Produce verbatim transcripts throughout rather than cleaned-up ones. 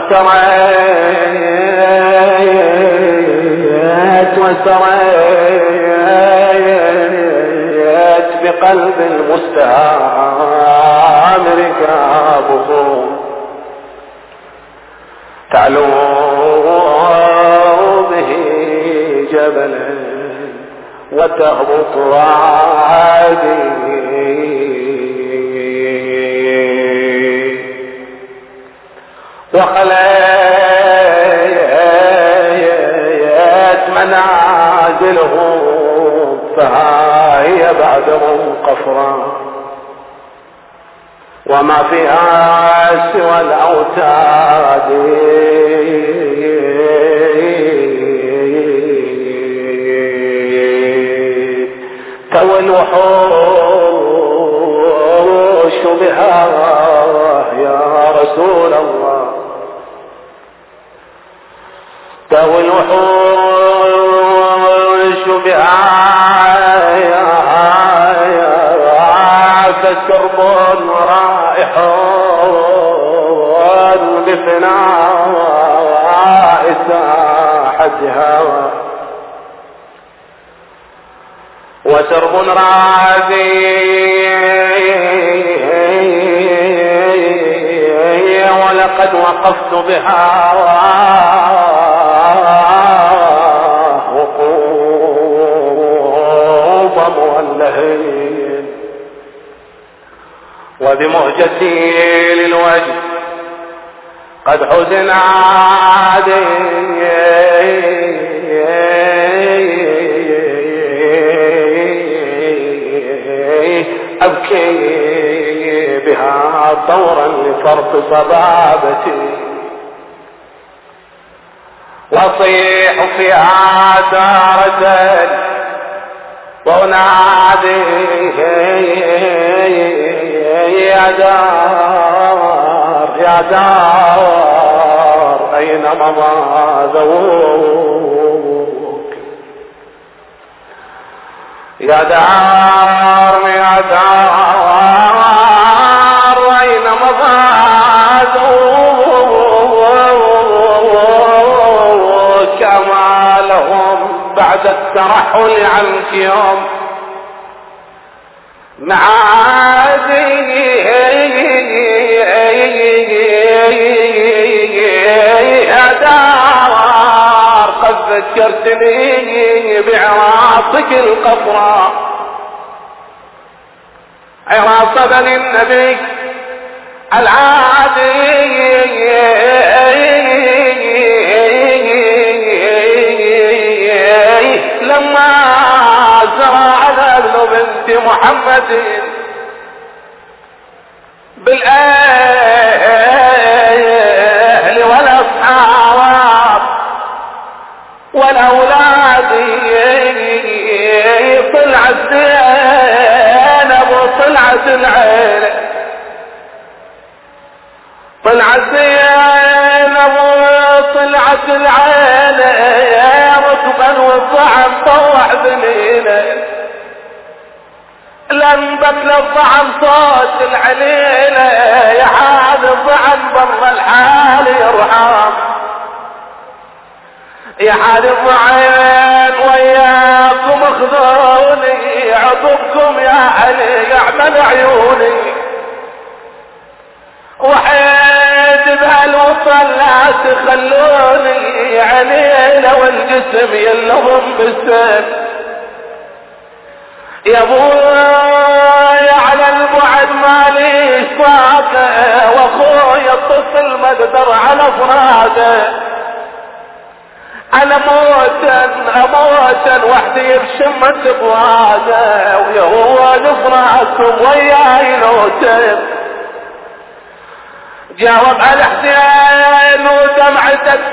وسريت وسريت بقلب المستعمر كابه تعلو به جبلا وتهبط عادي وخليت منازلهم فهي بعدهم قفرا وما فيها سوى الأوتاد تو الوحوش بها يا رسول الله تو الوحوش بها فسرب رائحون بفناء ساحتها وسرب راذي ولقد وقفت بها وقوف مولهين وبمهجتي للوجه قد حزن عادي أبكي بها طورا لفرط صبابتي وأصيح فيها تارة وأنادي يا دار يا دار أين مضى ذوق يا دار يا دار أين مضى ذوق كما لهم بعد الترحل عنك يوم معادي يا دار قد ذكرتني بعراصك القفراء عراص بني النبي العادي لما زرع ابن بنت محمد بالاهل والاصحاب والاولاد طلعت زينب وطلعت العيله طلعت زينب وطلعت العيله ركبا والطعم طوع ذليله لنبت للطعم صوت العليله يا حاد الضعن بر الحال يرحم يا حاد الضعن وياكم اخذوني عطبكم يا علي يعمل عيوني وحيد بهالوصل لا تخلوني علينا والجسم يلهم بالسن يا ابويا على البعد ماليش طاقه واخويا الطفل ما اقدر على فراده انا موتا اموتا وحدي بشمة بواده ويا هو نفراكم وياي نوتن جاوب على حسين ودمع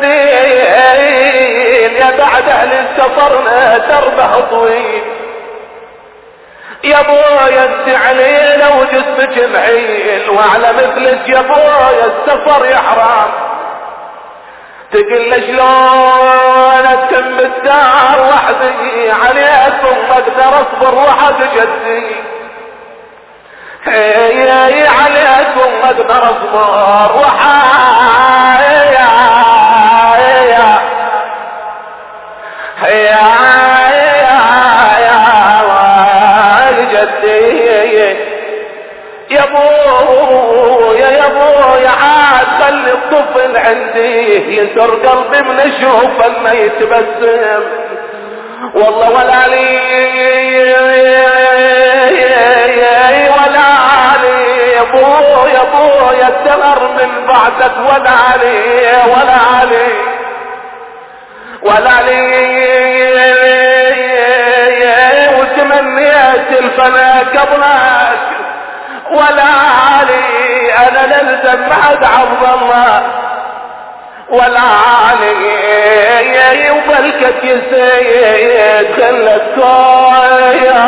تكسين يا بعد اهل السفر دربه طويل يا بويا انت علينا وجسمك معيل وعلى مثلك يا بويا السفر يا حرام تقل شلون اتم الدار وحدي عليكم ما اقدر اصبر وحد جدي هي عليكم ما اقدر اصبر وحايا الطفل عندي يسر قلبي من اشوف انه يتبسم. والله ولا لي ولا علي ابويا ابويا الدمر من بعدك ولا علي ولا علي ولا لي وتمنيت الفنا قبلك ولا علي انا نلزم بعد عبد الله ولا علي وبلكت يسيد خلت يا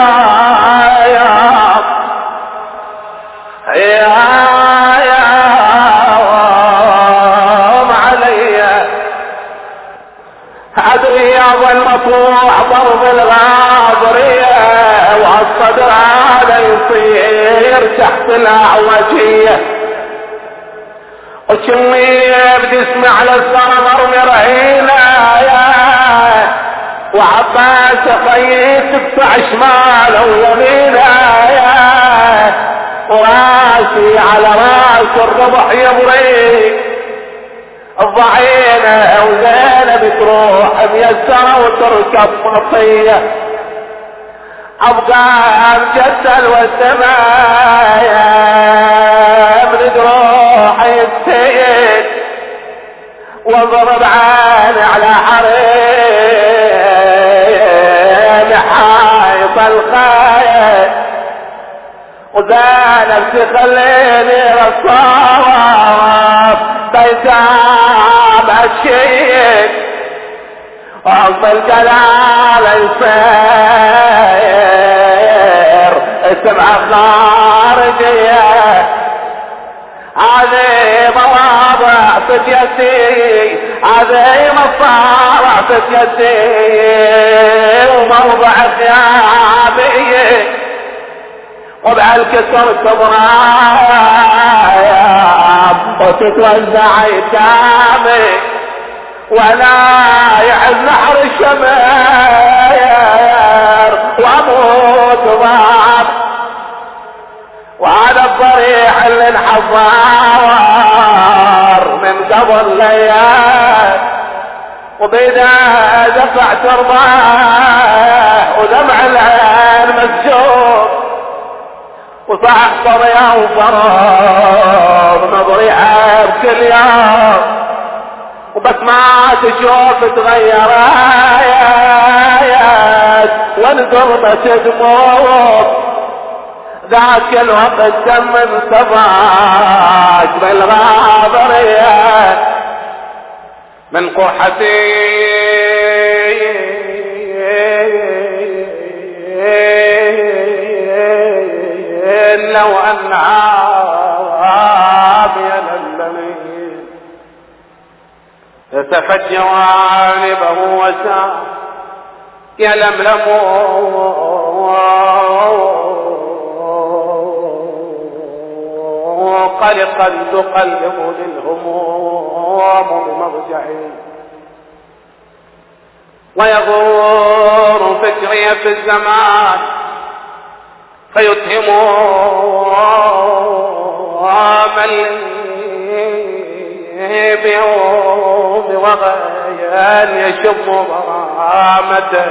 يا يا علي ادري يا المطروح ضرب الغابريه والصدر هذا يصير تحت الاعوجيه وكمي بدي على الصنمر مرعينا يا وعباس خيت بتاع شمال ويمينا يا وراسي على راس الربح يبري الضعينة وزينب تروح ميسرة وتركب مطية ابقى امجدل والسمايا من جروح السيد واضرب عيني على حريم حايط الخايف وزينب تخليني رصاص بيتام الشيء وعظم الجلال يصير السبعة خارجية هذه مواضع فتيتي هذه مصارع فتيتي وموضع ثيابي وبهالكسر تضرب وتتوزع ايتامي ولا يعز نحر الشمير واموت ضاب وهذا الضريح اللي انحضر من قبل ليال وبيده دفع ترباه ودمع العين مسجون وصح طريا وفرض نظري عيب كل يوم وبس ما تشوف تغير آيات وانقربت دموع ذاك الوقت دم انصفاك بالغابريات من قحتي لو أنها بيلملمين تتفت جوانبه وسام يلملمون قلقا تقلب للهموم بمضجعي ويغور فكري في الزمان فيتهموا من بيوم وغيان يشم برامته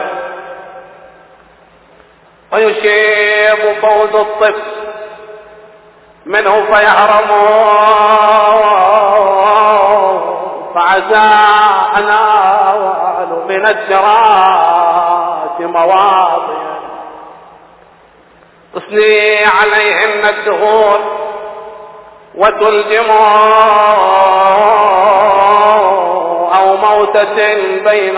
ويشيب فوز الطفل منه فيحرموا فعسى أنال من الجرات مواضع تصني عليهن الدهور وتلجم أو موتة بين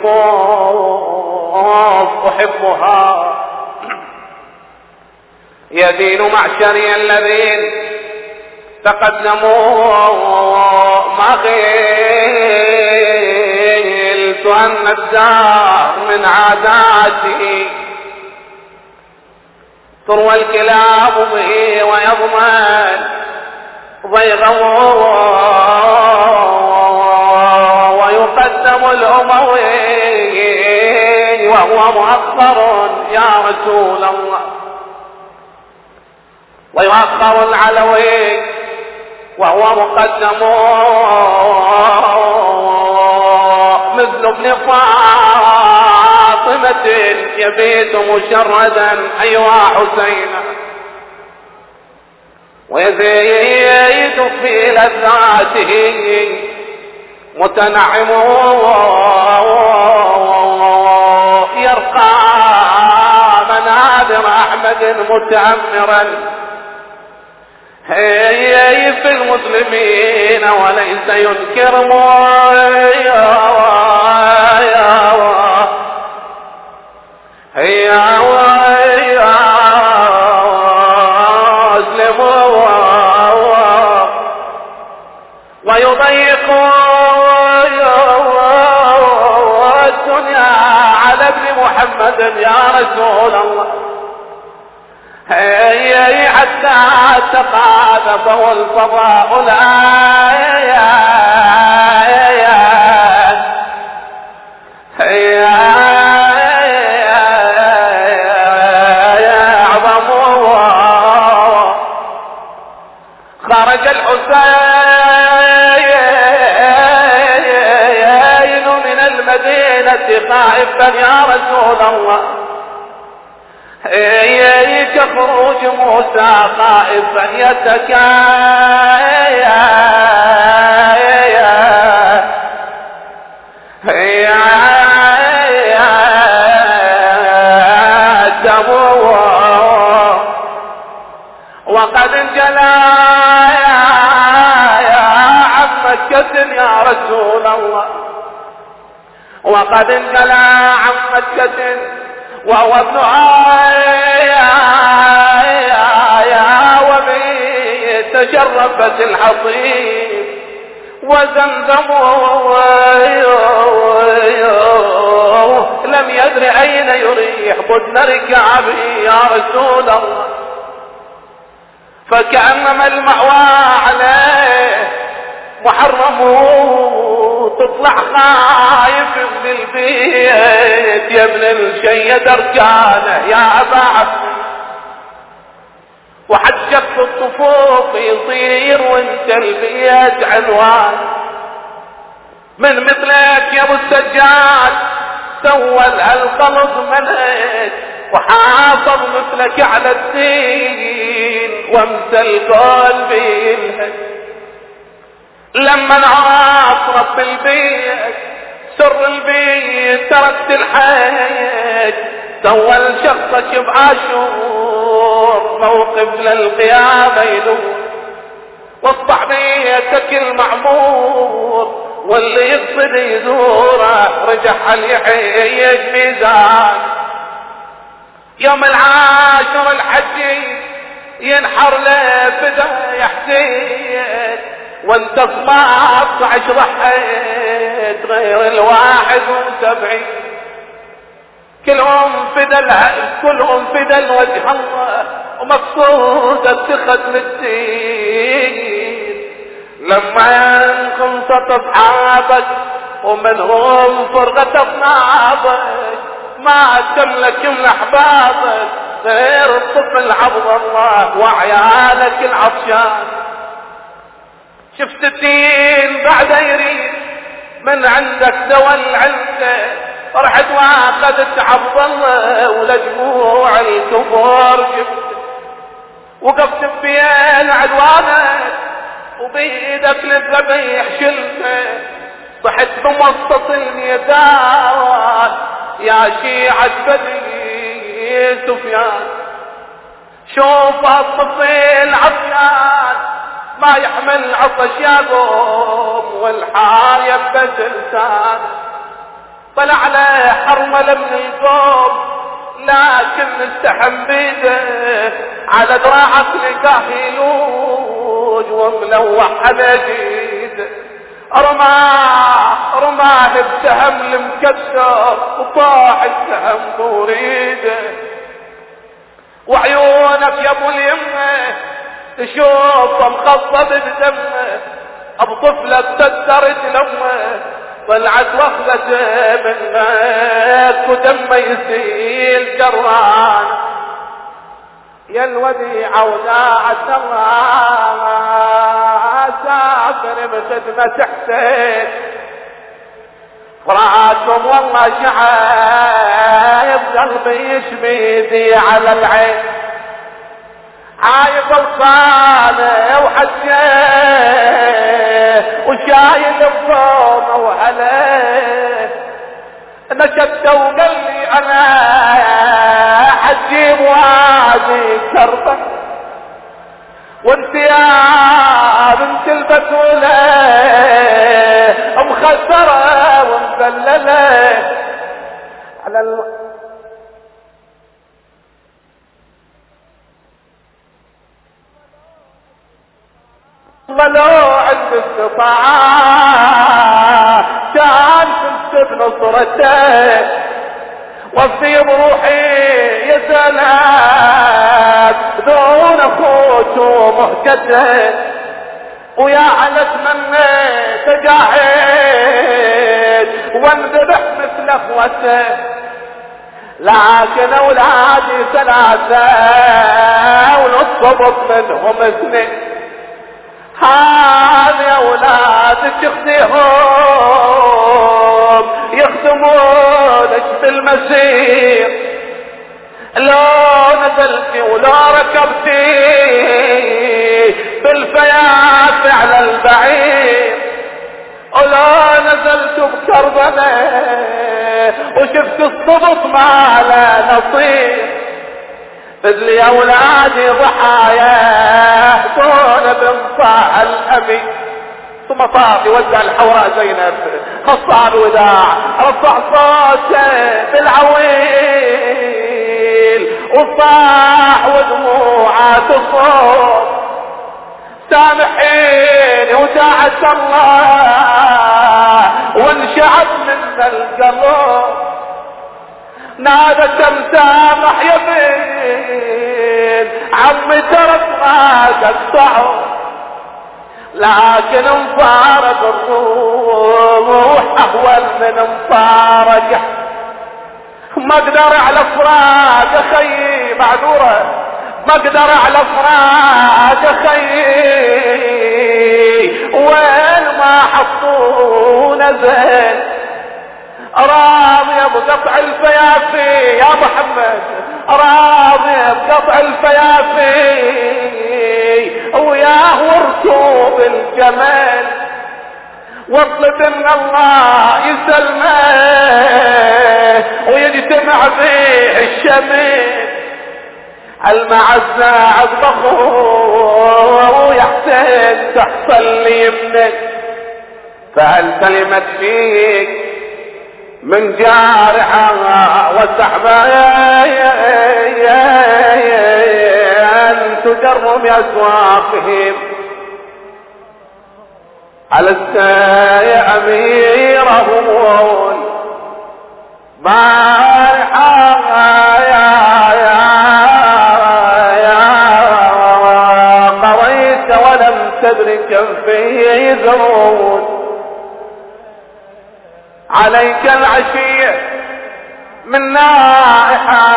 الصفوف أحبها يدين معشري الذين تقدموا ما خلت أن الدار من عاداتي تروى الكلاب به ويضمن ضيغه ويقدم الأموي وهو مؤخر يا رسول الله ويؤخر العلوي وهو مقدم مثل ابن فاطمة يبيت مشردا أيها حسين ويزيد في لذاته متنعم يرقى منابر أحمد متأمرا هي في المسلمين وليس ينكر هي ويضيق الدنيا على ابن محمد يا رسول الله هي حتى تقاذفه الفضاء الآيات هي أعظم خرج الحسين من المدينة خائفا يا رسول الله هي كخروج موسى خائفا يتكايا وقد انجلى عن مكة يا رسول الله وقد انجلى عن مكة وهو ابن آية وبه تشرفت الحصيب وزمزم لم يدر أين يريح بدن ركابه يا رسول الله فكأنما المأوى عليه محرم تطلع خايف من البيت يا ابن الشيد اركانه يا ابا عبد وحجك في الصفوف يصير وانت البيت عنوان من مثلك يا ابو السجاد سوى الخلط منهج وحافظ مثلك على الدين وامثل قلبي الهج لما انعرف رب البيت سر البيت تركت الحياة سوى الشخصك بعاشور موقف للقيامة يدور واصبح بيتك المعمور واللي يقصد يزوره رجع يحيج ميزان يوم العاشر الحجي ينحر له فدا يحسين وانت صمت عشر حيت غير الواحد وسبعين كلهم فدا كلهم فدا الوجه الله ومقصود اتخذ الدين لما انخمصت اصحابك ومنهم فرقة اصنابك ما تملك من احبابك غير الطفل عبد الله وعيالك العطشان شفت الدين بعد يريد من عندك دول عنده رحت واخذت عبد الله ولجموع الكفار جبت وقفت بين عدوانك وبيدك للذبيح شلته صحت بمسطة الميدان يا شيعة بني سفيان شوف الطفل عطيان ما يحمل عطش يا قوم والحار يبت لسان طلع له حرمل من القوم لكن استحم بيده على دراعك لكاهيلوج وملوح على جيده رماه رماه بسهم المكسر وطاح السهم بريده وعيونك يا ابو اليمه تشوفه مخضب بدمه ابو طفله تدرت لمه طلعت وخلته منك ودمه يسيل جران يا الوديعه وداعت الله سافر بخدمة حسين فراشهم والله شعايب قلبي يشميدي على العين عايب الصانع وحجيه وشايل الضوم وعليه نشدت وقال لي انا حجيب وادي كربه وانت يا بنت البتولة مخسرة ومذللة على الم... لو عند استطاعة كان كنت بنصرته وفي بروحي يا سلام دون اخوت ومهجته ويا على اتمنيت قاعد وانذبح مثل اخوته لكن اولادي ثلاثة ونصبت منهم اثنين هذه اولاد تخزيهم يخدمونك بالمسير لو نزلتي ولو ركبتي بالفياف على البعير ولو نزلت بكربلاء وشفت الصبط ما لا نصير فذلي اولادي ضحايا دون بنصاع الابي ثم طاف يوزع الحوراء زينب خصها الوداع رفع صوته بالعويل وصاح ودموعه تصوت سامحيني وداعت الله وانشعت من القلب نادت مسامح يا بين عمي ترك ما قطعه لكن مفارق الروح اهون من مفارقه ما اقدر على فراق اخي معذوره ما اقدر على فراق اخي وين ما حطونا زين راضي بقطع الفيافي يا محمد راضي بقطع الفيافي وياه ورسوب الجمال واطلب ان الله يسلمه ويجتمع فيه الشمال المعزة عزبخه ويحسن تحصل لي منك فهل سلمت فيك من جارحة والسحبة أن تجر بأسواقهم على السايا أميرهم بارحة يا يا يا قضيت ولم تدرك كم فيه يذرون عليك العشية من نائحة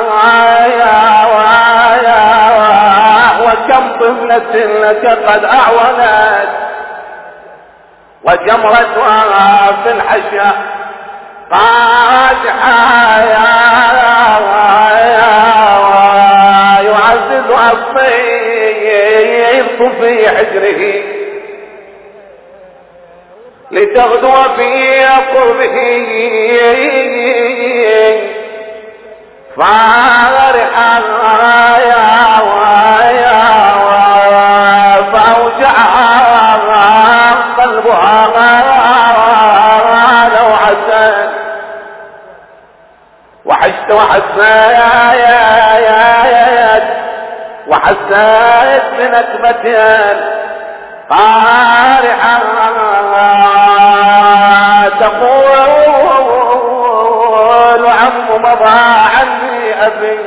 وكم طفلة لك قد أعونت وجمرتها في الحشا قادحة يعزز الصيف في حجره لتغدو في قربه فارحا يا ويا فأوجعها قلبها لو عسى وحشت وحسى يا يا يا وحسيت بنكبتين قارحا تقول عم مضى عني أبي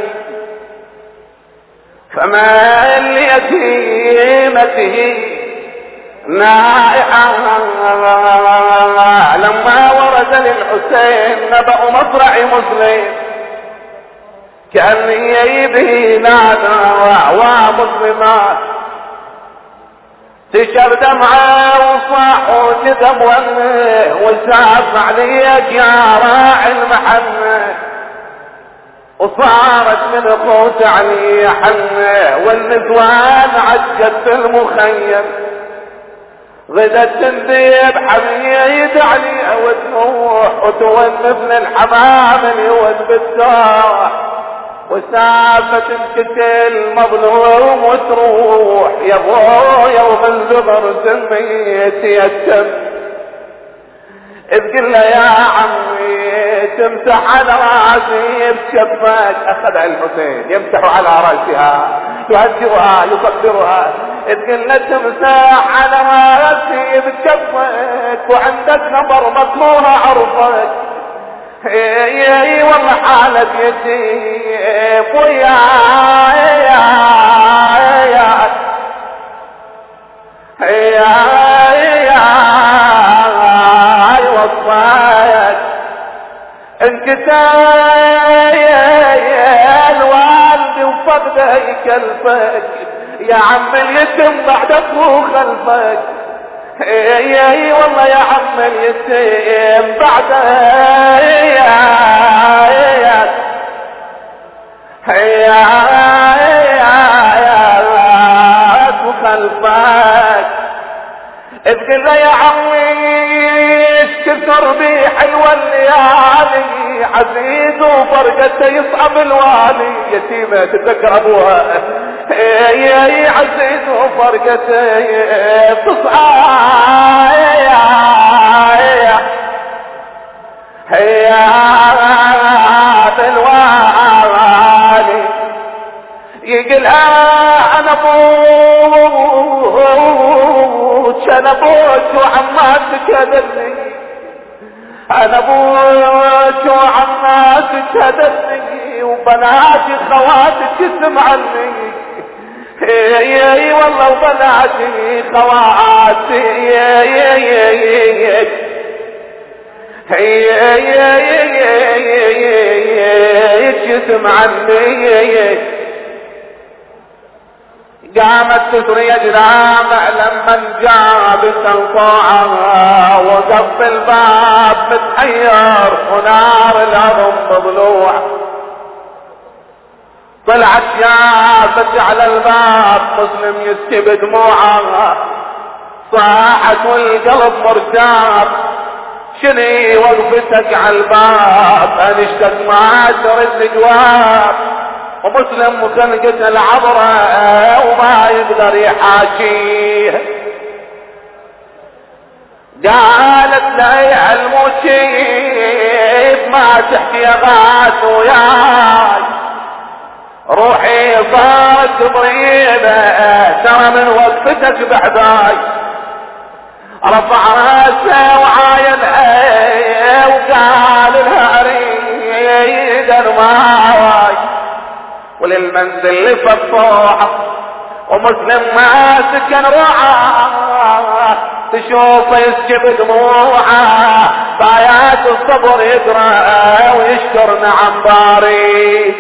فما ليتيمته نائحا لما ورد للحسين نبأ مصرع مسلم كأني به نادى وأعوى مسلمات تشر دمعه وصاح وندم ونه وساف عليك يا راعي المحنه وصارت من خوت علي حنه والنسوان عجت المخيم غدت تنديب حميد عليها وتنوح وتونفن الحمام اليود بالساح وسافة تنكتل مظلوم وتروح يا ابويا ومن زبر سميت يتم اذ له يا عمي تمسح على راسي بشفك اخذها الحسين يمسح على راسها يهجرها يصبرها اذ له تمسح على راسي بشفك وعندك نظر مطلوها عرفك اي والله حالك يتيم ويا يا يا يا يا وصايك انت يا الوالد وفقدك الفك يا عم اليتم بعدك وخلفك اي والله يا عم اليتيم بعد يا يا يا يا وخلفك اذكر له يا عمي كثر بي حلوة الليالي عزيز وفرقته يصعب الوالي يتيمة تتذكر ابوها يا عزيز وفرقته تصعب يا يا الوالي يقلها انا ابوك انا ابوك وعماتك هدني انا ابوك وعماتك هدني وبناتي خواتك اسم عني اي والله وبناتي خواتي اسم عني قامت تسري اجرامه لما جابت الطاعه وقف الباب متحير ونار الارض مضلوع طلعت شافت على الباب مسلم يسكب بدموعه صاحت والقلب مرتاح شني وقفتك على الباب انشتك ما ترد جواب ومسلم مخلقة العبرة وما يقدر يحاكيه قالت لا يا المشيب ما تحكي غاث وياي روحي صارت ضريبة ترى من وقفتك بعداي رفع راسه وعاين وقال لها اريد الماي وللمنزل لفتوح ومسلم ما سكن روعه تشوفه يسكب دموعه بايات الصبر يقرا ويشكر نعم باري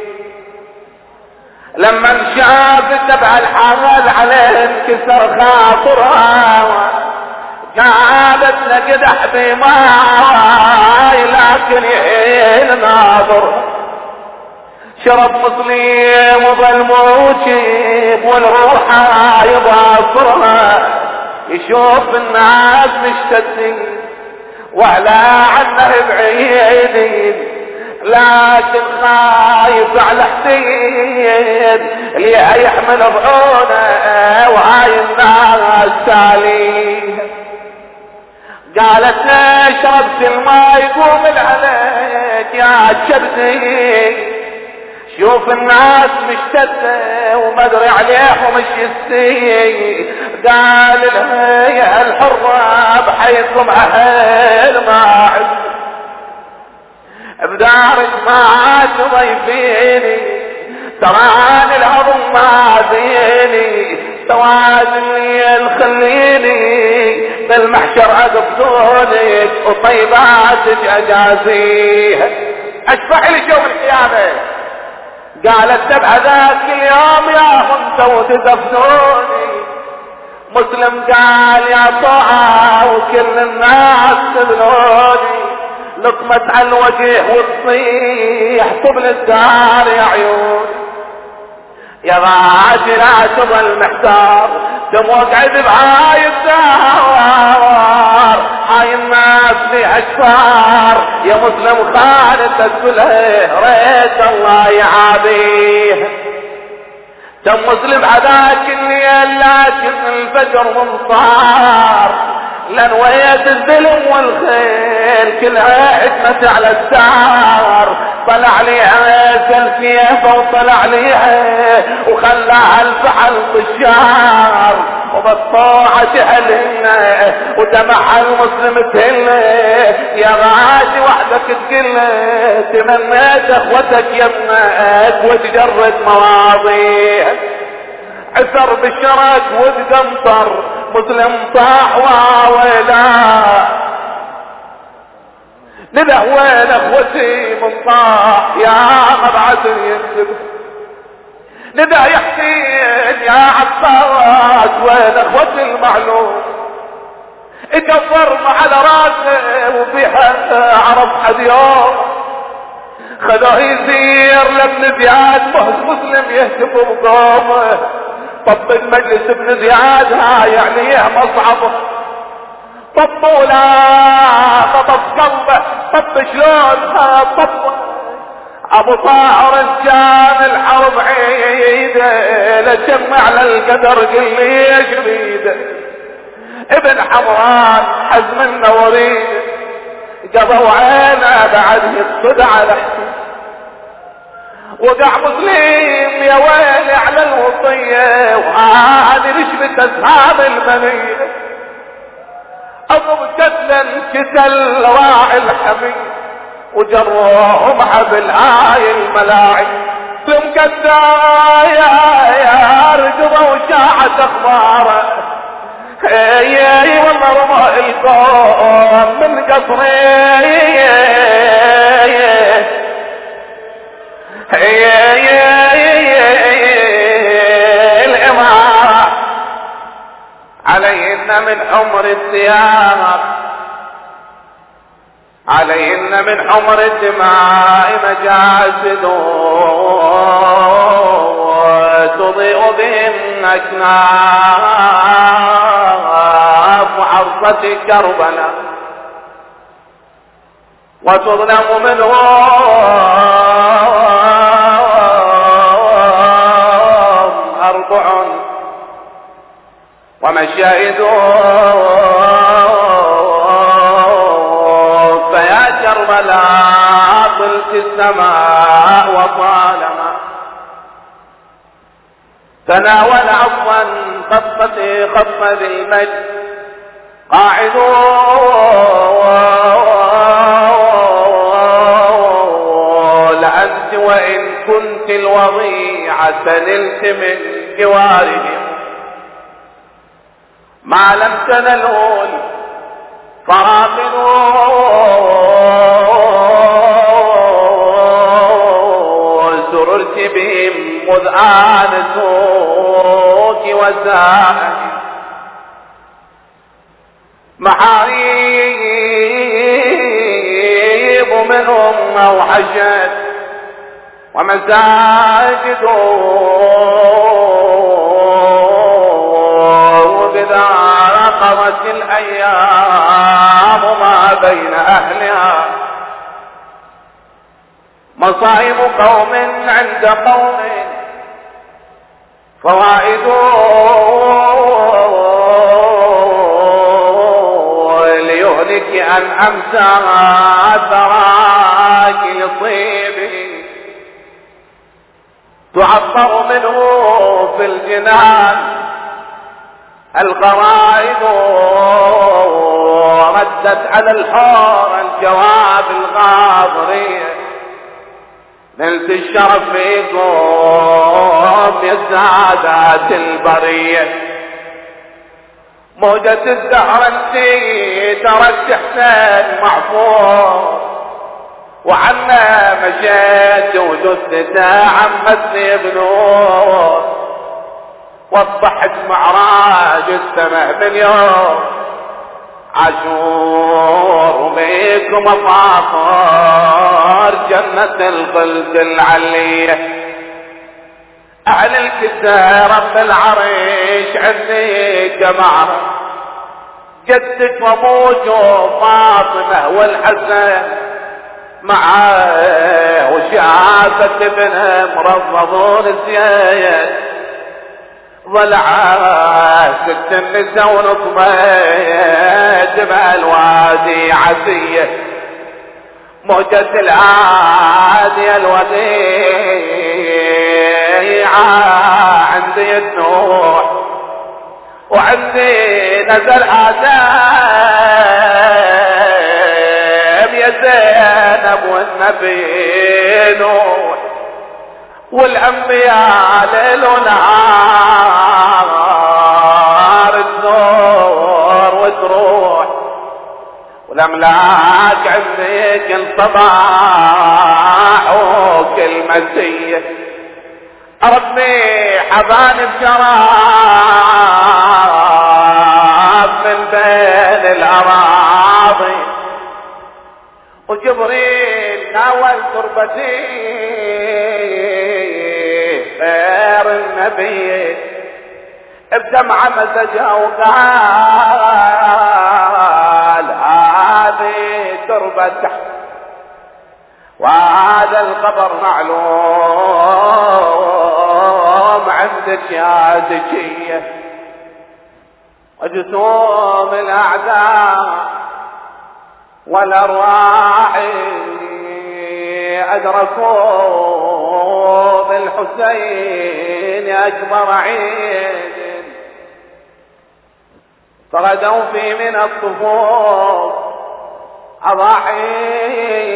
لما شاف تبع الحمل عليه انكسر خاطرها جابت لقدح بماي لكن الناظر شرب مسلم وظل موجب والروح يباصرها يشوف الناس مشتتين وعلى عنه بعيدين لكن خايف على حسين اللي يحمل بعونه وهاي الناس تاليه قالت شربت الماء يقوم عليك يا شبتي شوف الناس مشتتة وما ادري عليهم مش يستي قال لها يا الحرة بحيثكم اهل ما بدارك ما تضيفيني تراني الهضم ما زيني توازن لي خليني بالمحشر اقبضونك وطيباتك اجازيه اشفع لي يوم القيامه قالت تبع ذاك اليوم يا انت وتدفنوني مسلم قال يا طه وكل الناس تبنوني، لطمت على الوجه وتصيح طبل الدار يا عيون. يا غادي لا تظل محتار، تموت عذب هاي الدار، هاي الناس ليها اشفار. يا مسلم خالد تسله ريت الله يعافيه. تم مسلم هذاك الليل لكن الفجر منصار، لنويت الظلم والخيل كلها حكمت على الدار. طلع ليها سلسيفة وطلع ليها وخلاها الفحل طشار، وبالطاعة أهلنا ودمع المسلم تهله. يا غادي وحدك تقله تمنيت اخوتك يمك وتجرد مواضيع. عثر بالشرك وتقمطر مسلم طاح وويلا، نده وين اخوتي من طاح يا مبعث يكتب. نده يا حسين يا عباس وين اخوتي المعلوم. اتكفر على راسه وفيها عرف حد يوم، خذوه يسير لابن زياد مهز مسلم يهتف بقومه. طب المجلس ابن زياد ها يعني مصعبه، طب لا طب قلبه، طب شلون ها طب. ابو طاهر كان الحرب عيده لجمع على القدر قل لي شريده. ابن حمران حزم النوريد قضوا عينه بعد يقصد على حسين. وقع مسلم يا ويلي على الوصيه وهذه رشبة اصحاب المنيه. اضرب كتلا كتل راعي الحمي وجروهم حبل هاي الملاعي. ثم كدايا يا رجبه وشاعت اخباره، اي والله رمى القوم من قصري. الامارة عليهن من حمر الثياب، عليهن من حمر الدماء مجاسد تضيء بهن اكناف عرصة كربلاء، وتظلم منهم أربع ومشاهد. فيا كربلاء طلت السماء وطالما تناول عفوا خطتي خط ذي المجد قاعدون. لأنت وإن كنت الوضيعة نلت من جوارهم ما لم تنلون فراقنون. سررت بهم مذ آنسوك وزاهد محاريب منهم أوحشت ومساجد وبذا رقمت الأيام ما بين أهلها. مصائب قوم عند قوم فوائد ليهلك أن أمسى ثراك لصيبه تعطر منه في الجنان الغرائد. ردت على الحور الجواب الغاضرية نلت الشرف فيكم يا سادات البرية. موجة الدهر انتي تركت حسين محفوظ وعنا مشيت وجثته عمتني بنور. واصبحت معراج السماء من يوم عاشور، وبيكم مفاخر جنة الخلد العلية. اهل الكساء رب العريش عندي جماعة، جدك وابوك وفاطمة والحسن معاه، وشافت ابنها مرضضون زياد، ضلعا ست النساء ونطمات بالوادي عسية، موجة العادي الوديعة عندي النوح، وعندي نزل آدم يا زينب والنبي نوح، والانبياء ليل ونهار تزور وتروح، والاملاك عندي كل صباح وكل مسيه. ربي حباني بشراب من بين الاراضي، وجبريل ناول تربتي خير النبي، بدمعة مزجها وقال هذه تربة، وهذا الخبر معلوم عندك يا زكية. وجسوم الأعداء والأرواح أدركوا بالحسين أكبر عيد، فغدوا في من الصفوف أضاحي،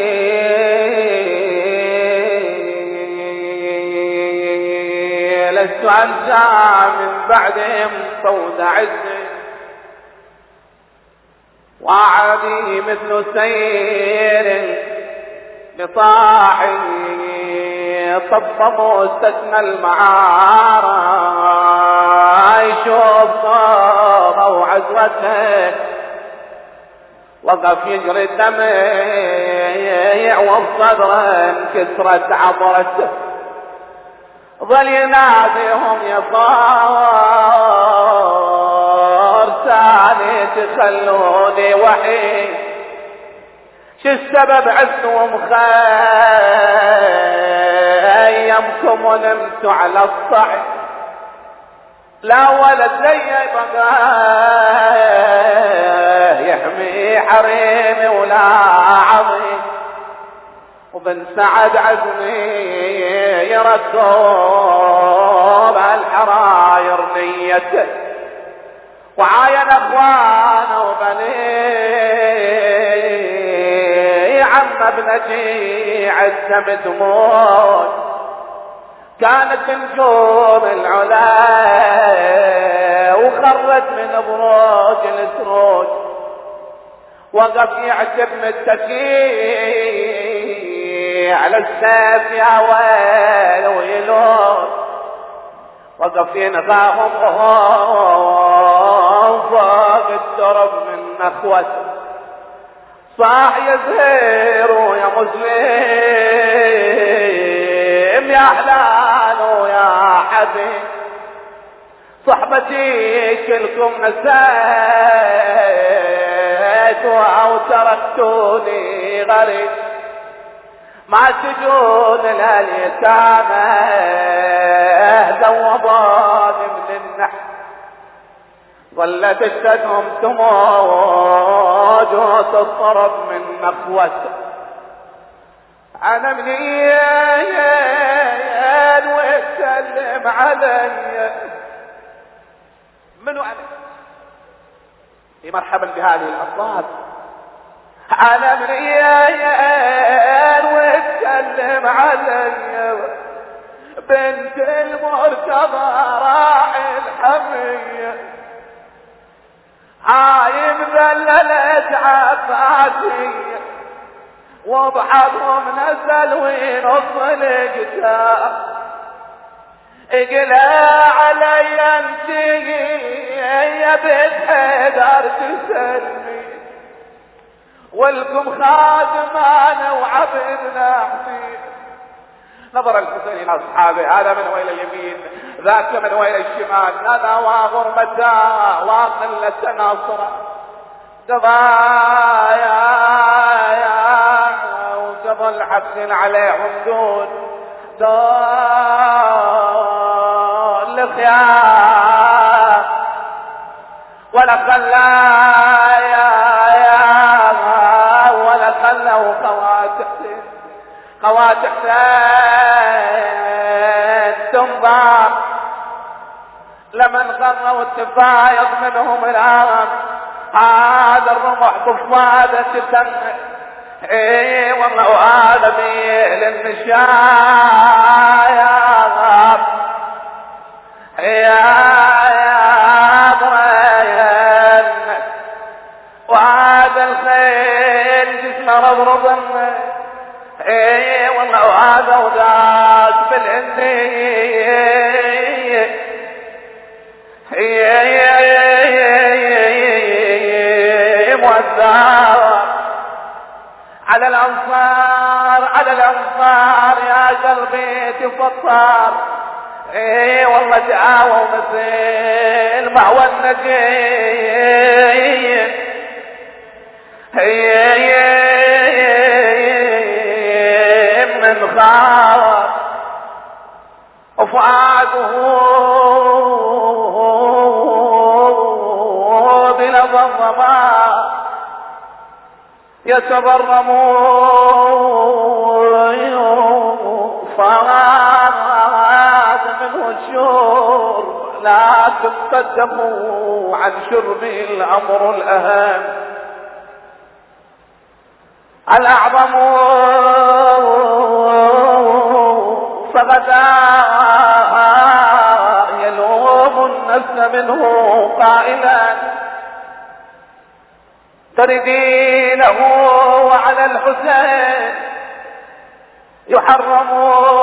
لست أنسى من بعدهم صوت عز، وعدي مثل سير بطاحي، طبطبوا استثنى المعارى، يشوف صوبه وعزوته وقف يجري الدمع، وبصدره كسرت عبرته، ظل يناديهم يا صار ثاني تخلوني وحيد، شو السبب عزتم خيمكم ونمتوا على الصعيد، لا ولد زي بقاه يحمي حريمي ولا عظيم، وبن سعد عزمي يركب الحراير نيته، وعاين اخوانه وبنيه عم ابنتي عزم تموت، كانت نجوم العلا وخرت من بروج السروج، وقف يعتب متكي على السيف يا ويل ويلون، وقف ينغاهم وهم فوق الدرب من نخوته، صاح يا زهير ويا مسلم يا حلال ويا حبيب، صحبتي كلكم نسيت او تركتوني غريب، مع سجون اليتامى ذوبوني من النحر، ظلت اشتدهم تموج وتضطرب من نخوته، انا منين واتكلم علي منو انا؟ اي مرحبا بهذه الاصوات، انا منين واتكلم علي بنت المرتضى راعي الحمية، هاي مذللت عفاتي وبعضهم نزل وينص الكتاب، اقلع علي انتي يا بنت حيدر تسلمي، والكم خادمانا وعبدنا حسين. نظر الحسين الى اصحابه، هذا من ويل اليمين ذاك من ويل الشمال، ندى وغربتا وقلة ناصرة، دبايا وقبل حق عليهم دون دون الخيار، ولا خلايا ولا خلوا خوات حسين خوات حسين تنبار، لمن غروا التفايض منهم الآن هذا الرمح بفادة تتنك. اي والله وهذا ميل النشايا يا يا بريان، وهذا الخيل جسمه رضرض. اي والله وهذا وذاك بالهندية موزع على الانصار على الانصار يا قلبي تفطر. اي والله تعاون مثل ما هو النجيم، من خاف وفؤاده بلا ضمما يتبرمون، فغاد منه الشرب لكن قدموا عن شرب الامر الاهم الاعظم، فغدا يلوم النفس منه قائلا تردينه وعلى الحسين يحرم،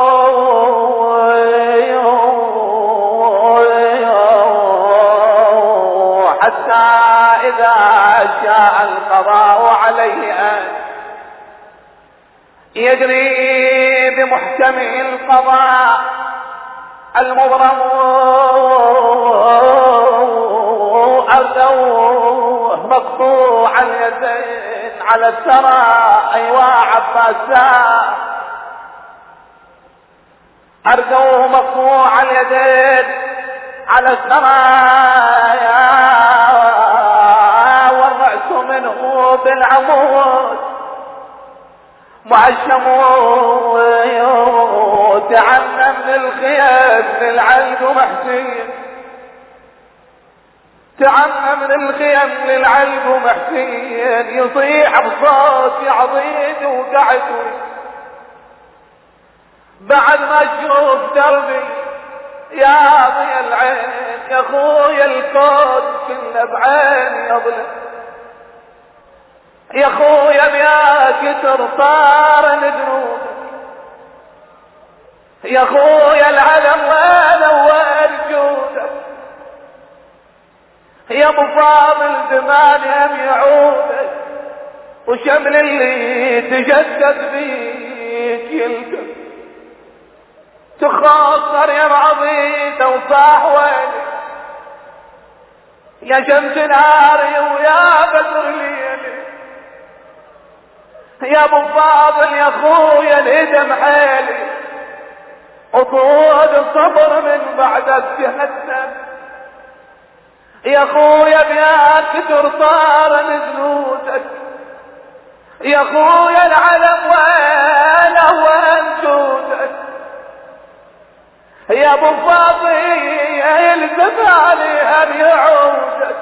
حتى إذا شاء القضاء عليه أن يجري بمحكم القضاء المبرم أرجوه مقطوع اليدين على الثرى. أيوا عباسا أرجوه مقطوع اليدين على الثرى، والرأس منه بالعمود معشم، تعلم من الخيام للعلق محسين، تعلم من الخيام للعلق محسين، يصيح بصوت عضيد وقعد بعد ما اشوف دربي يا ضي العين، يا خويا الكون كله بعين يظلم، يا خويا بيا كتر صار ندروب، يا خويا العلم وين وين جودك، يا ابو فاضل زمان هم يعودك، وشمل اللي تجدد فيك يلقى تخاطر يا بعضيته وصاح وينك، يا شمس نهاري ويا بدر ليلي، يا ابو فاضل يا خويا الهدم حيلي، وطول الصبر من بعدك تهدم، يا خويا بيا كتر صار نزلوتك، يا خويا العلم وين وين جودك، يا ابو فاضل يلزم عليها بيعودك،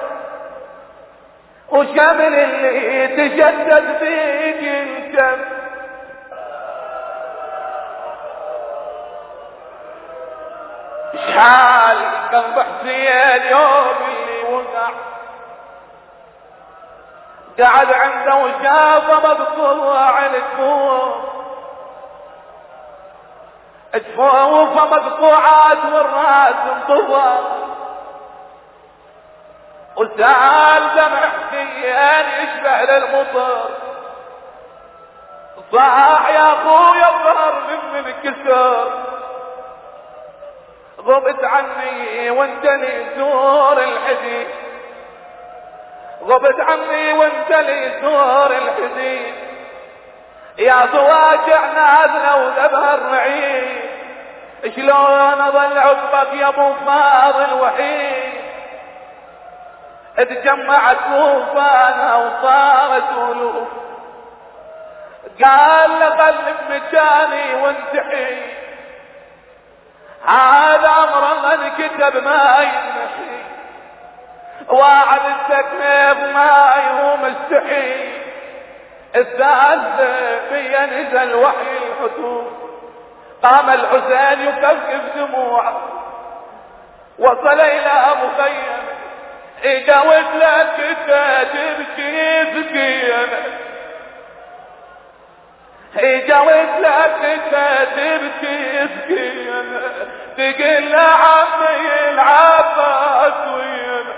وشمل اللي تشدد فيك الجم. شحال قلب حسين يوم اللي وقع قعد عنده وشافه مقطوع الكوم، جفوفه مقطوعات والراس انطفى، وسال دمع حسين يشبه للمطر. صاح يا اخويا الظهر من الكسر، غبت عني وانت لي زور الحزين، غبت عني وانت لي زور الحزين، يا ضواجع نازله وذبها الرعيد، شلون اظل عقبك يا ابو فاضل وحيد. اتجمعت طوفانها وصارت الوف، قال له خلي بمكاني وانتحي، هذا امر الله انكتب ما ينحي، واعد التكليف ما يوم استحي. استاذ بيا نزل وحي الحتوم، قام الحسين يكفكف دموعه، وصل الى مخيم اجاوز لك تبكي سكينه، اجاوز لك تبكي سكينه، تقل عمي العباس وينه،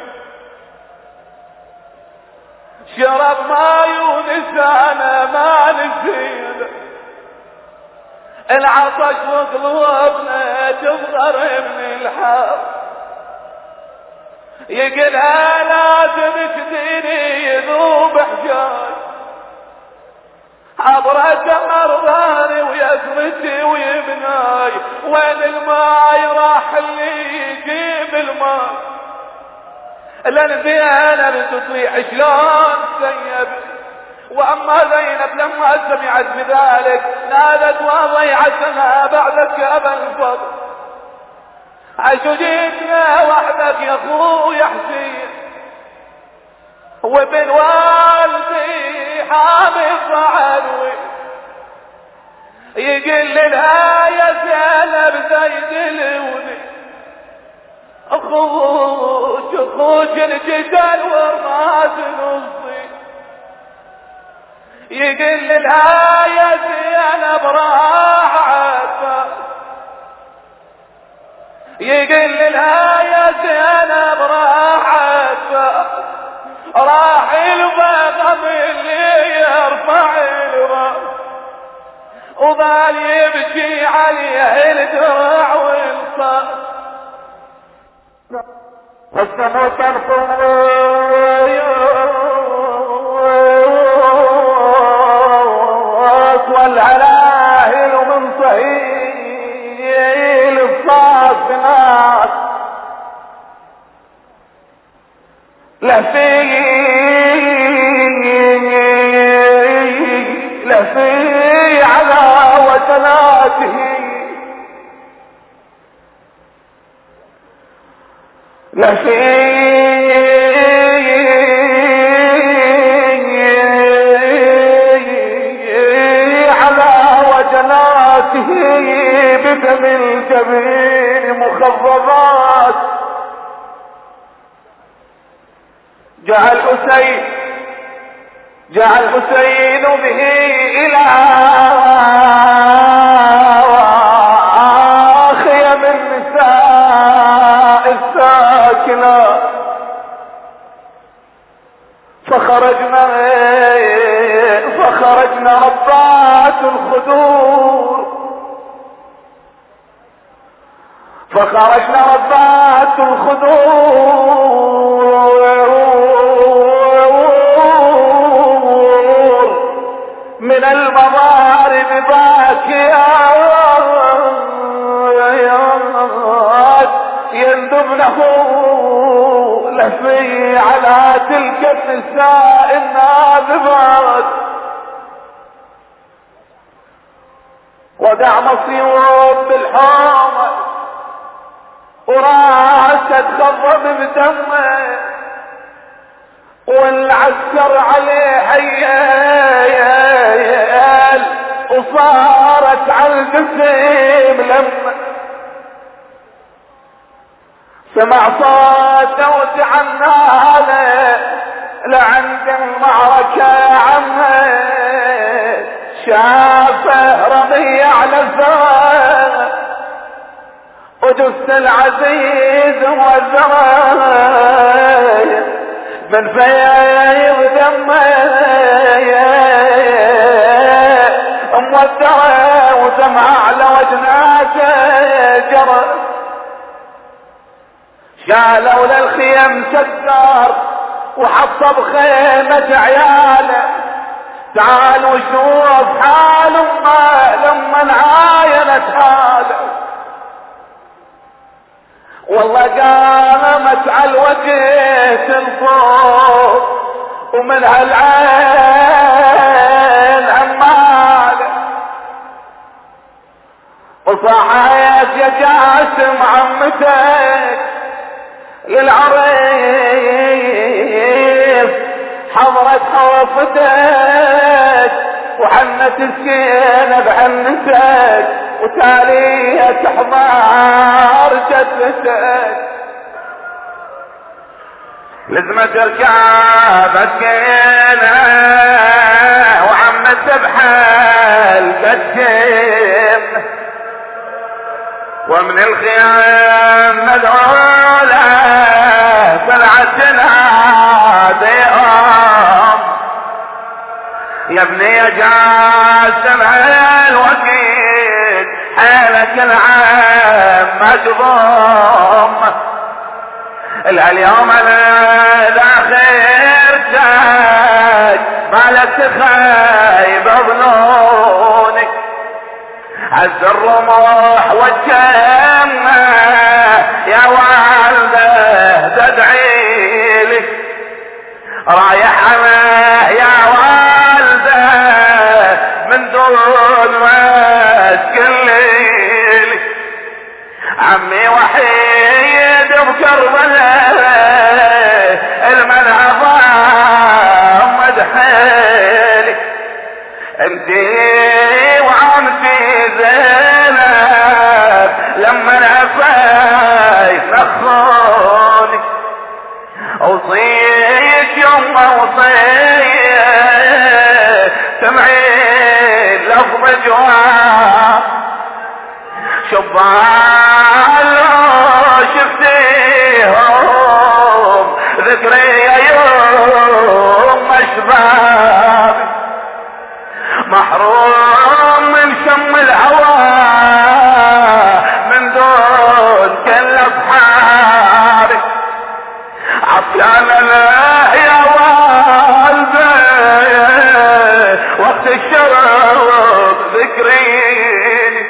شرب ما يونس انا ما نسينا، العطش وقلوبنا تفغر من الحر، يقلها لازم تديني يذوب حجاج، عبرة مرضاني ويزمتي ويبناي، وين الماي راح اللي يجيب الماي، لان زينب تطيح شلون سيب. واما زينب لما سمعت بذلك نادت وضيعتنا بعدك ابا الفضل، عشو جيتنا وحدك يا اخويا حسين، وابن والدي حامد عنوي، يقل لها يا زينب زيد الوني، اخوك اخوك الجدل والراس نصي، يقل لها يا زينب راح عباس، يقل لها يا زينب راح عباس، راح البغم اللي يرفع الراس، وظل يبكي عليه الدرع والصاص. السماء ترفع والعلاهل من صهيل الصافنات، لفي لفي على وتناته، لفي على وجناته بدم الجبين مخضبات، جاء الحسين جاء الحسين به الى خيم النساء الساكنة، فخرجنا فخرجنا ربات الخدور، فخرجنا ربات الخدور من المضارب باكيات، يندبنه لفي على تلك النساء الناذبات، ودع مصيوب بالحامل وراسه تخضب بدمه، والعسكر عليه عيال، وصارت على الجسيم لما سمع صوته وتعناله لعند المعركة عمه، شافه رضي على الزمان وجث العزيز والزرايا من فياض دمه مودعه ودمع على وجناته جرى. شالوا للخيم سدار وحطوا بخيمة عياله. تعال وشوف حال امه لما عاينت حاله. والله قامت على الوجه تنفوق ومن هالعين عماله. وصحيت يا جاسم عمتك للعريس حضرت خوفتك وحنت السكينة بحنتك وتاليها تحضر جدتك. لزمت الكعبة سكينة وعمت بحال قدم ومن الخيام مدعولة طلعت تنادي أم يا ابني يا جاسم هالوقت حالك العام مجضوم. اليوم انا خيرتك مالك تخايب ظنونك. عز الرموح والجنة يا والده تدعي لك. رايح انا يا والده من دون ما تقليلي. عمي وحيد بكربلاء المنعظة مدحيلي. انتي وعمتي زينب لما نفاي نخوني. اوصيك يوم اوصيك سمعي لفظ جواب. شبان شفتيهم ذكري يوم اشباب. محروم من شم الهوى من دون كل اصحابي. عطيان لا يا والدي وقت الشرب ذكريني.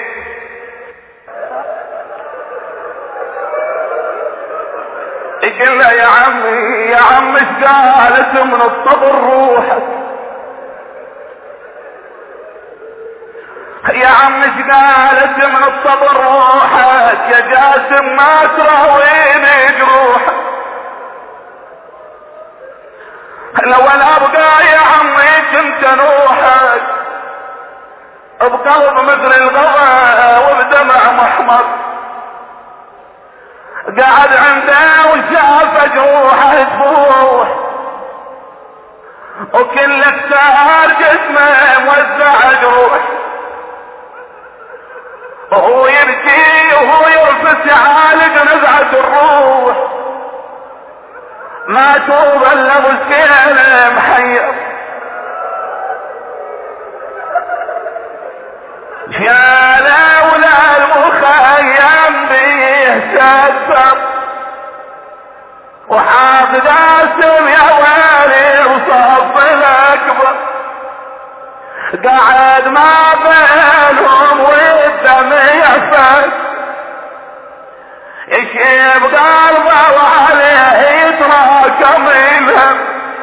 قل يا عمي يا عم ايش قالت من الصبر روحك. يا عم ايش قالت من الصبر روحك يا جاسم ما تراويني جروحك. لو انا ابقى يا عمي كنت نوحك بقلب مثل الغضا وبدمع محمر. قاعد عنده وشاف جروحه تفوح وكل اكسار جسمه موزع جروح. وهو يبكي وهو يرفس يعالج نزعة الروح. ما توب الا مسكين محير. يا لولا المخيم بيهتدر وحافظ اسم يا ويلي وصف الاكبر. قاعد ما بينهم والدم يفك يشيب قلبه وعليه يتراكم الهم.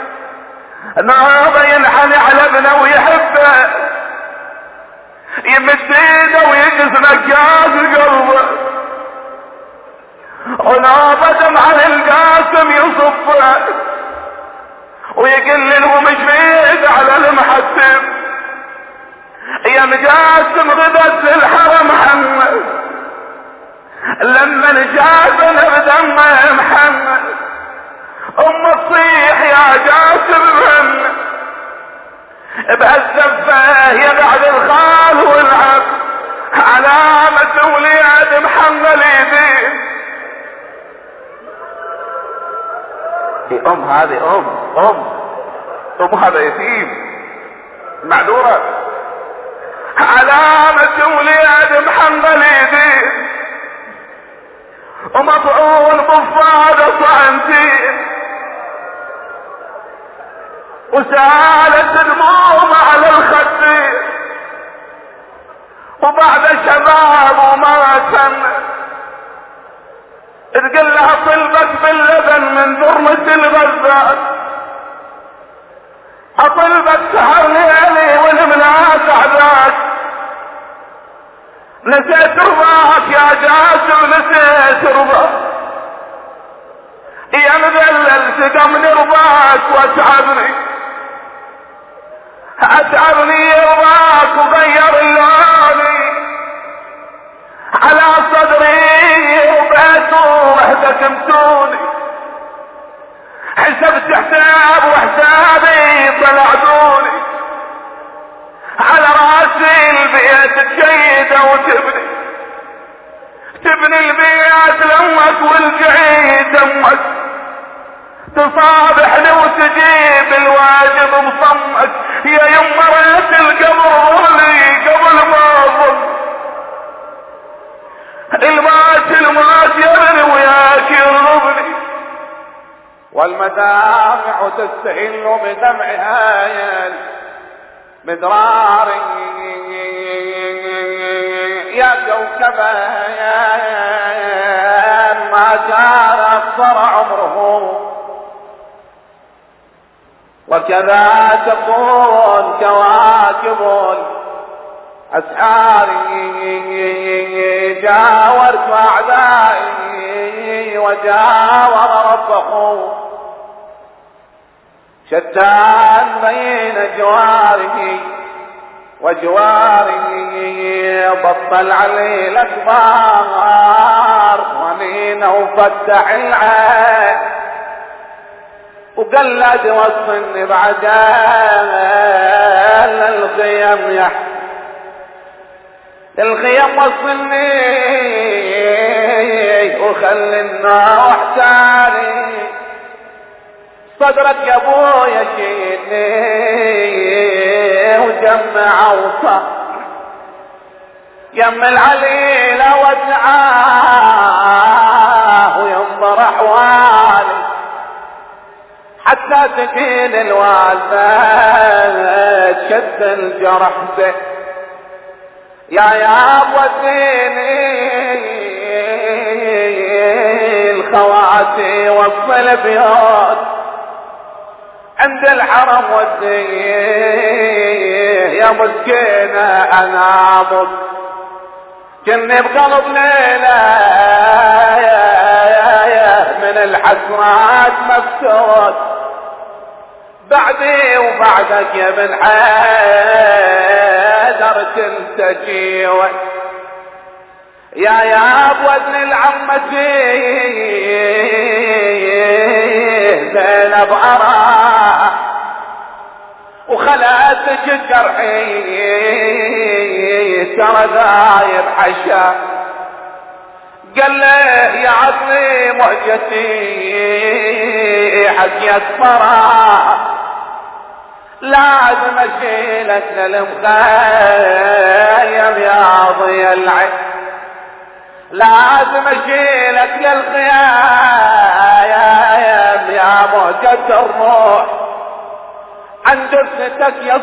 نابه ينحني على ابنه ويحبه يمد ايده ويجز نقاز قلبه. ونابه دمع القاسم يصفه ويقل له مش بيد على المحسن. يا مجاسم غدت الحرم محمد لما الجاسم بدم محمد. ام تصيح يا جاسم من بهالزفه يا بعد الخال والعب علامة وليد محمل يدين. ام هذه ام ام ام هذا يتيم معذورة. علامة وليد محمل يدين ومطعون بفاده صعنتين وسالت دموم على الخدين وبعد شباب وما سن تقول لها طلبت باللبن من ذرمة الغزال اطلبت سهر ليلي والمناس عذاك نسيت رضاك يا جاسم نسيت رضاك يا مذلل سقمني رضاك واتعبني اتعبني رضاك وغير اللوني على صدري وبيته وحدك متوني حسبت حساب وحسابي طلعتوني على راسي البيت الجيدة وتبني تبني البيت لمك والجعيد دمك تصابحني وتجيب الواجب بصمك يا يما ريت القبر لي قبل ما اظن المات المات يرني وياك يرغبني والمدامع تستهل بدمعها مدرار يا كوكبا ما كان اقصر عمره وكذا تكون كواكب أسحاري جاورت أعدائي وجاور ربه شتان بين جواره وجواره بطل عليه الأكبار ونينا وفتح العين وقلد وصلني بعدين الخيم يحكي الخيم وصلني وخلي النار تاني صدرك يا ابويا شيلني وجمع وصف يم العليلة ودعاه وينظر احوالي حتى تجين الوالدة شد الجرح به يا يا وديني الخواتي وصل بيوت عند الحرم وديه يا مسكينة انا مت جني بقلب ليلة من الحسرات مفتوت بعدي وبعدك يا بن حيدر تلتجيوي يا يا ابن العمتي زينب أرى وخلاتك جرحي ترى داير حشا قال له يا عظمي مهجتي حكيت فرح لازم اشيلك للمخيم يا ضي العين لازم اشيلك للخيام يا مهجة الروح عن جثتك يا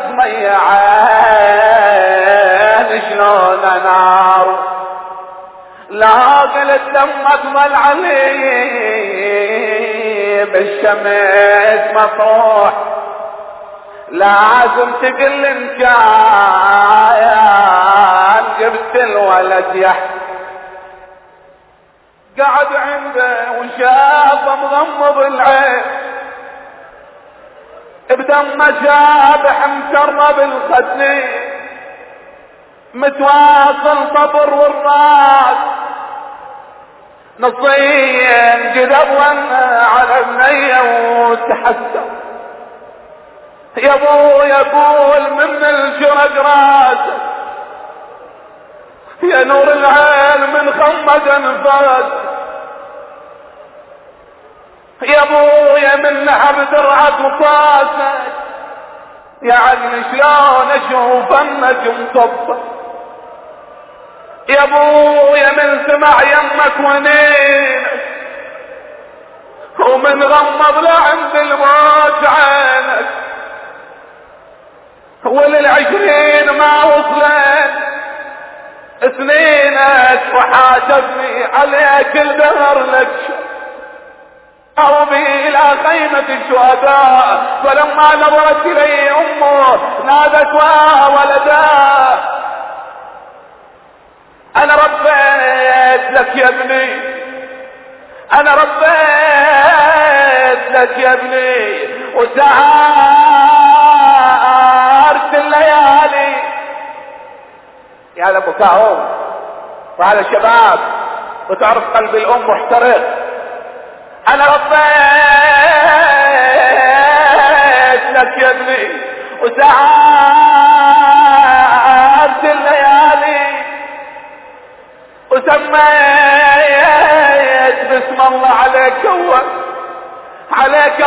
ضميعان شلون نار لا قلت دمك ظل علي بالشمس مطروح لازم تقل ان كان جبت الولد يحكي قعد عنده وشافه مغمض العين بدم شابح مشرب الخدين متواصل صبر والراس نصين جدبوا على بنيه وتحسر يا ابو يقول من الشرق راسه يا نور العين من خمد انفاس، يا ابويا من نحب درعك وطاسك، يا عقل شلون اشوف انك مصفى، يا ابويا من سمع يمك ونينك، ومن غمض لعند الموت عينك، وللعشرين ما وصلت سنينك، وحاسبني عليك الدهر لك او بي الى خيمة الشهداء، فلما نظرت الي امه نادت ولدا انا ربيت لك يا ابني، انا ربيت لك يا ابني، وسهرت الليالي. يا هذا بكاهم وعلى الشباب، وتعرف قلب الام محترق. انا ربيت لك يا ابني وسهرت الليالي، وسميت باسم الله عليك اول عليك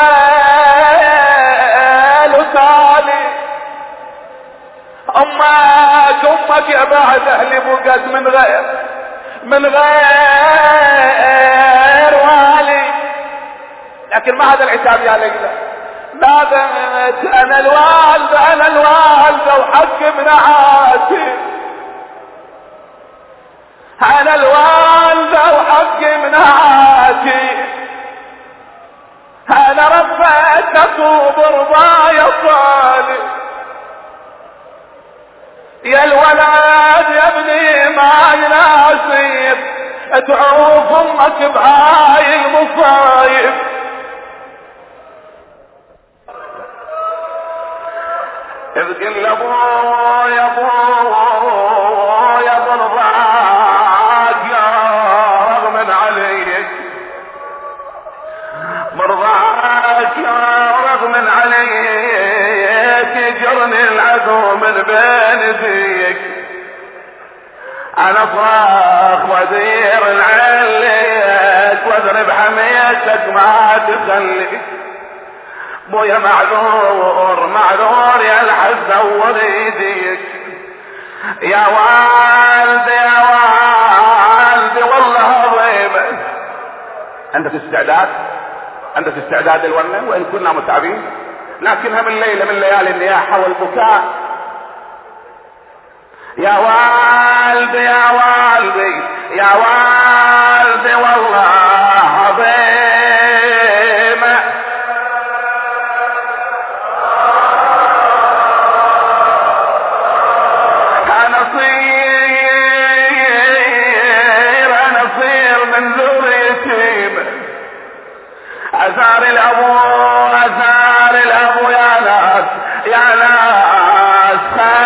اول وثاني. امك امك يا بعد اهلي بقت من غير من غير والي، لكن ما هذا العتاب يا ليلى، ما بنت انا الوالده انا الوالده وحق منعاتي، انا الوالده وحق منعاتي، انا ربيتك وبرضايا صالح، يا الولد يا ابني ما يناسب تعوف امك بهاي المصايب. اذ قل ابويا ابويا برضاك يا رغم عليك، برضاك يا رغم عليك، يجرني العدو من بين ذيك، انا صاخ ودير العليك واضرب حميتك ما تخليك. بويا معذور معذور يا الحز دور ايديك، يا والدي يا والدي والله عظيمة. عندك استعداد عندك استعداد الولة وان كنا متعبين، لكنها من ليلة من ليالي النياحة والبكاء. يا والدي يا والدي يا والدي والله عظيمة، انا صير انا صير من ذريتيم، ازار الابو ازار الابو يا ناس يا ناس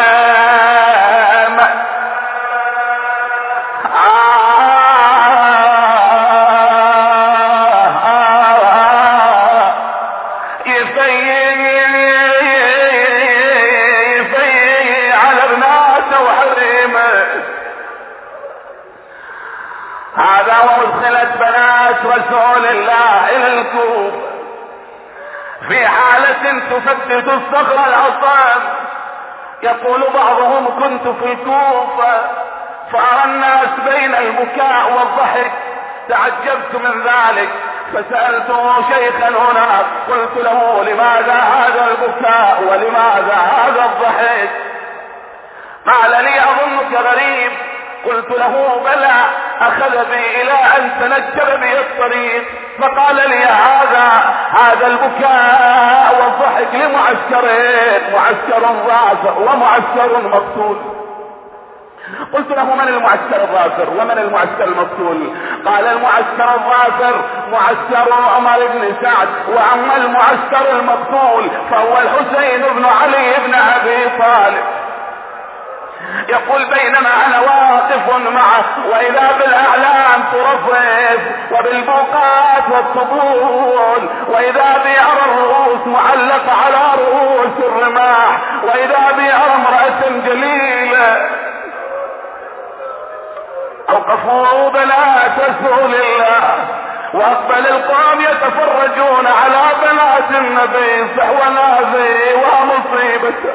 خيم. يفي على ابناته وحريمه، هذا وصلت بنات رسول الله الى الكوفة في حالة تفتت الصخر العصام. يقول بعضهم كنت في الكوفة فأرى الناس بين البكاء والضحك، تعجبت من ذلك فسألته شيخا هناك، قلت له لماذا هذا البكاء ولماذا هذا الضحك؟ قال لي أظنك غريب. قلت له بلى، أخذ بي إلى أن تنكر بي الطريق فقال لي هذا هذا البكاء والضحك لمعسكرين، معسكر ظافر ومعسكر مقتول. قلت له من المعسكر الظافر ومن المعسكر المقتول؟ قال المعسكر الظافر معسكر عمر بن سعد، واما المعسكر المقتول فهو الحسين بن علي بن ابي طالب. يقول بينما انا واقف معه واذا بالاعلام ترفرف وبالبوقات والطبول، واذا بي ارى الرؤوس معلقه على رؤوس الرماح، واذا بي ارى امراه جليله وقفوا بنات رسول الله، واقبل القوم يتفرجون على بنات النبي صحو ناذي ومصيبته.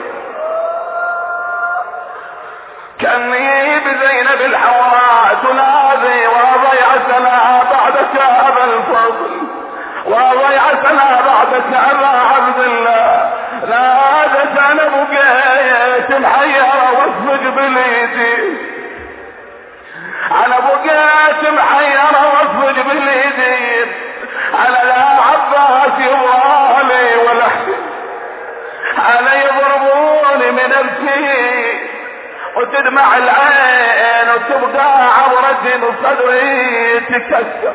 كأني بزينب الحوراء تنادي وضيع سنا بعدك أبا الفضل، وضيع سنا بعدك أبا عبد الله. نادت أنا بقيت محيرة واصفق باليدي، أنا بقيت محيرة واصفق باليدي، أنا لا عباس يبغالي ولا حسين، أنا يضربوني من أبكي وتدمع العين وتبقى عورتي وصدري تكسر.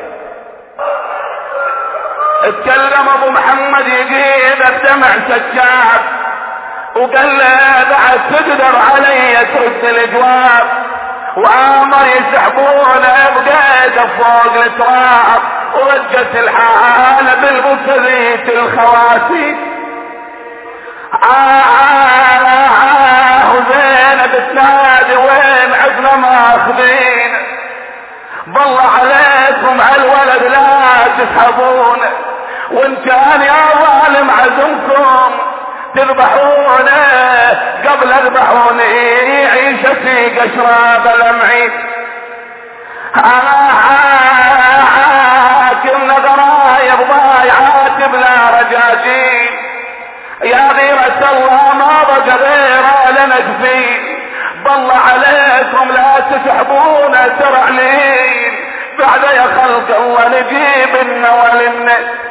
اتكلم ابو محمد يجيب الدمع سكاب وقال له بعد تقدر علي ترد الجواب، وامر يسحبونه بقيده فوق التراب، ورجت الحالة بالبسريت الخواتي. آه وزينب تنادي وين عقنا ماخذين، بالله عليكم عالولد لا تسحبون، وان كان يا ظالم عزمكم تذبحونه قبل اذبحوني عيشتي قشرة بلمعي. كنا غرايب ضايعات بلا رجاجين، يا غيرة الله ما بقى غيره لنكفي، بالله عليكم لا تسحبونا ترعلين، بعد يا خلق الله نجيب النوى للنك.